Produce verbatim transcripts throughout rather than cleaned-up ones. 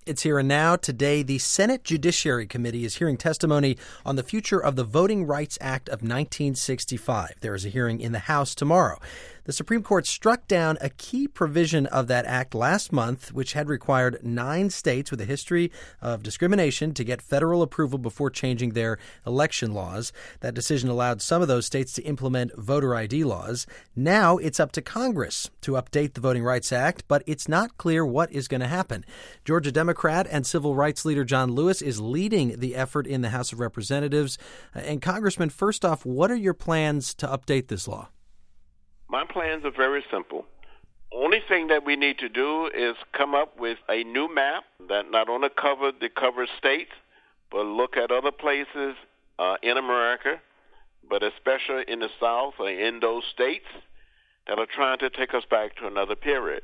It's here and now. Today, the Senate Judiciary Committee is hearing testimony on the future of the Voting Rights Act of nineteen sixty-five. There is a hearing in the House tomorrow. The Supreme Court struck down a key provision of that act last month, which had required nine states with a history of discrimination to get federal approval before changing their election laws. That decision allowed some of those states to implement voter I D laws. Now it's up to Congress to update the Voting Rights Act, but it's not clear what is going to happen. Georgia Democrat and civil rights leader John Lewis is leading the effort in the House of Representatives. And Congressman, first off, what are your plans to update this law? My plans are very simple. Only thing that we need to do is come up with a new map that not only covers the covered states, but look at other places uh, in America, but especially in the South or in those states that are trying to take us back to another period.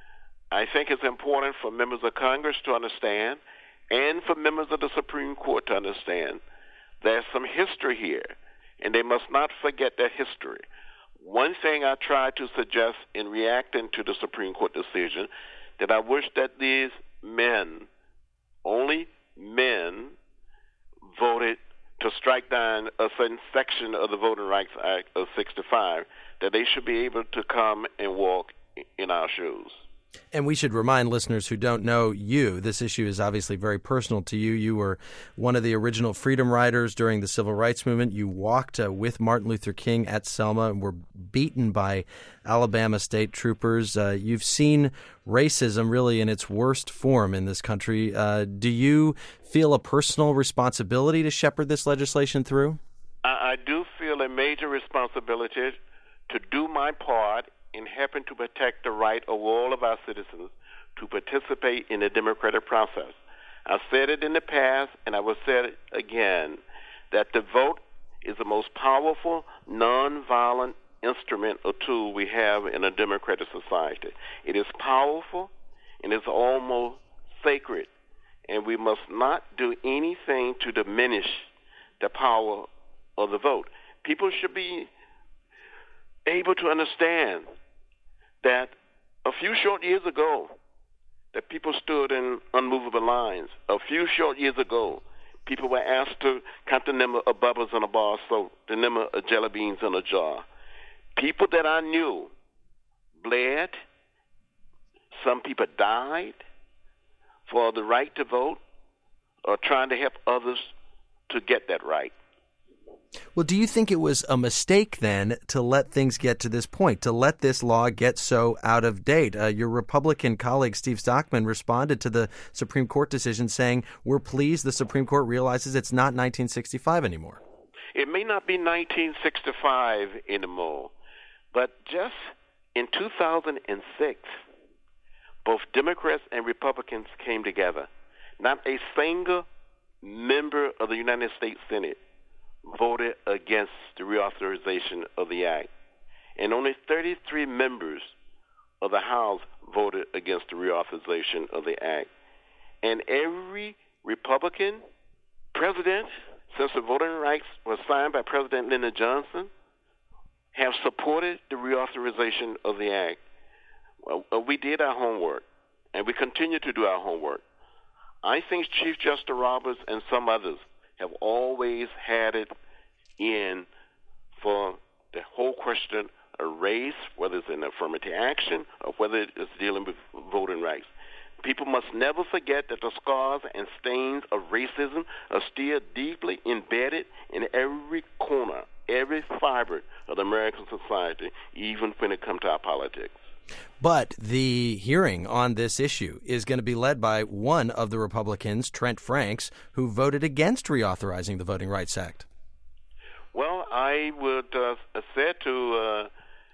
I think it's important for members of Congress to understand and for members of the Supreme Court to understand there's some history here, and they must not forget that history. One thing I tried to suggest in reacting to the Supreme Court decision, that I wish that these men, only men, voted to strike down a certain section of the Voting Rights Act of sixty-five, that they should be able to come and walk in our shoes. And we should remind listeners who don't know you, this issue is obviously very personal to you. You were one of the original freedom riders during the Civil Rights Movement. You walked uh, with Martin Luther King at Selma and were beaten by Alabama state troopers. Uh, you've seen racism really in its worst form in this country. Uh, do you feel a personal responsibility to shepherd this legislation through? I, I do feel a major responsibility to do my part in helping to protect the right of all of our citizens to participate in the democratic process. I've said it in the past, and I will say it again, that the vote is the most powerful, nonviolent instrument or tool we have in a democratic society. It is powerful, and it's almost sacred, and we must not do anything to diminish the power of the vote. People should be able to understand that a few short years ago, that people stood in unmovable lines. A few short years ago, people were asked to count the number of bubbles in a bar of soap, the number of jelly beans in a jar. People that I knew bled. Some people died for the right to vote or trying to help others to get that right. Well, do you think it was a mistake then to let things get to this point, to let this law get so out of date? Uh, your Republican colleague, Steve Stockman, responded to the Supreme Court decision saying, we're pleased the Supreme Court realizes it's not nineteen sixty-five anymore. It may not be nineteen sixty-five anymore, but just in two thousand six, both Democrats and Republicans came together. Not a single member of the United States Senate voted against the reauthorization of the act. And only thirty-three members of the House voted against the reauthorization of the act. And every Republican president, since the voting rights was signed by President Lyndon Johnson, have supported the reauthorization of the act. Well, we did our homework, and we continue to do our homework. I think Chief Justice Roberts and some others have always had it in for the whole question of race, whether it's in affirmative action or whether it's dealing with voting rights. People must never forget that the scars and stains of racism are still deeply embedded in every corner, every fiber of the American society, even when it comes to our politics. But the hearing on this issue is going to be led by one of the Republicans, Trent Franks, who voted against reauthorizing the Voting Rights Act. Well, I would uh, say to uh,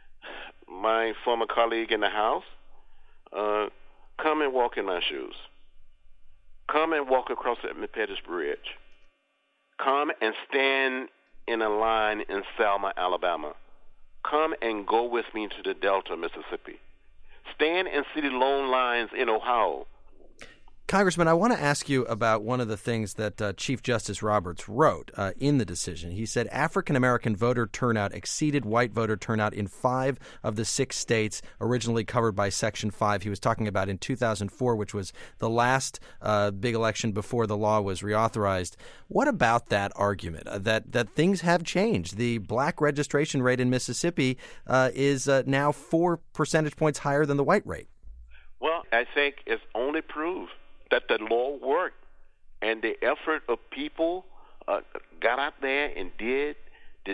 my former colleague in the House, uh, come and walk in my shoes. Come and walk across the Pettus Bridge. Come and stand in a line in Selma, Alabama. Come and go with me to the Delta, Mississippi. Stand and see the long lines in Ohio. Congressman, I want to ask you about one of the things that uh, Chief Justice Roberts wrote uh, in the decision. He said African-American voter turnout exceeded white voter turnout in five of the six states originally covered by Section five. He was talking about in two thousand four, which was the last uh, big election before the law was reauthorized. What about that argument, uh, that, that things have changed? The black registration rate in Mississippi uh, is uh, now four percentage points higher than the white rate. Well, I think it's only proof that the law worked, and the effort of people uh, got out there and did the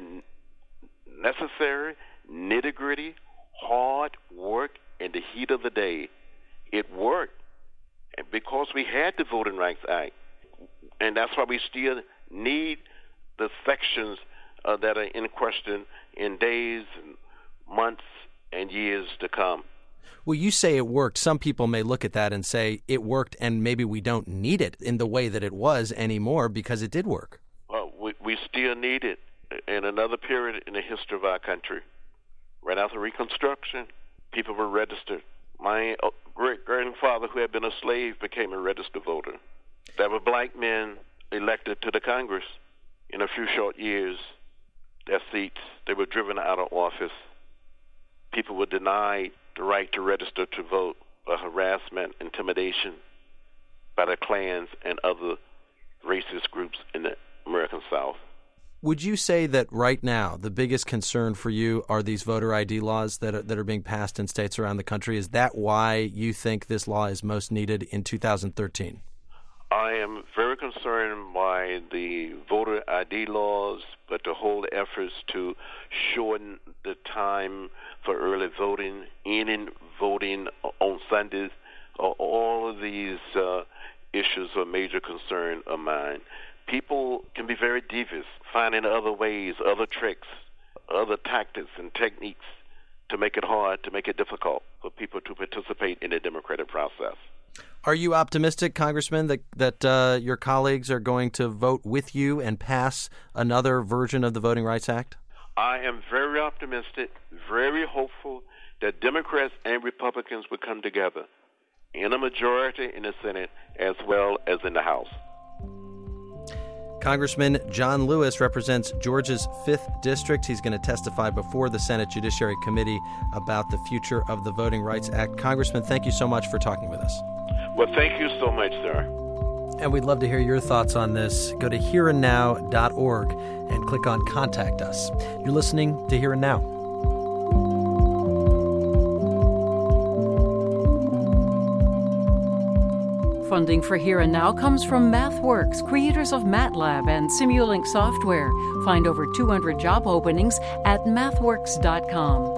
necessary, nitty-gritty, hard work in the heat of the day. It worked, and because we had the Voting Rights Act, and that's why we still need the sections uh, that are in question in days, and months, and years to come. Well, you say it worked. Some people may look at that and say it worked and maybe we don't need it in the way that it was anymore because it did work. Well, we, we still need it in another period in the history of our country. Right after Reconstruction, people were registered. My great-grandfather, who had been a slave, became a registered voter. There were black men elected to the Congress in a few short years. Their seats, they were driven out of office. People were denied the right to register to vote by harassment, intimidation by the Klans and other racist groups in the American South. Would you say that right now the biggest concern for you are these voter I D laws that are, that are being passed in states around the country? Is that why you think this law is most needed in two thousand thirteen? I am very concerned by the voter I D laws, but the whole efforts to shorten the time for early voting, in voting on Sundays, all of these uh, issues are a major concern of mine. People can be very devious, finding other ways, other tricks, other tactics and techniques to make it hard, to make it difficult for people to participate in the democratic process. Are you optimistic, Congressman, that, that uh, your colleagues are going to vote with you and pass another version of the Voting Rights Act? I am very optimistic, very hopeful that Democrats and Republicans will come together in a majority in the Senate as well as in the House. Congressman John Lewis represents Georgia's fifth District. He's going to testify before the Senate Judiciary Committee about the future of the Voting Rights Act. Congressman, thank you so much for talking with us. Well, thank you so much, sir. And we'd love to hear your thoughts on this. Go to here and now dot org and click on Contact Us. You're listening to Here and Now. Funding for Here and Now comes from MathWorks, creators of MATLAB and Simulink software. Find over two hundred job openings at mathworks dot com.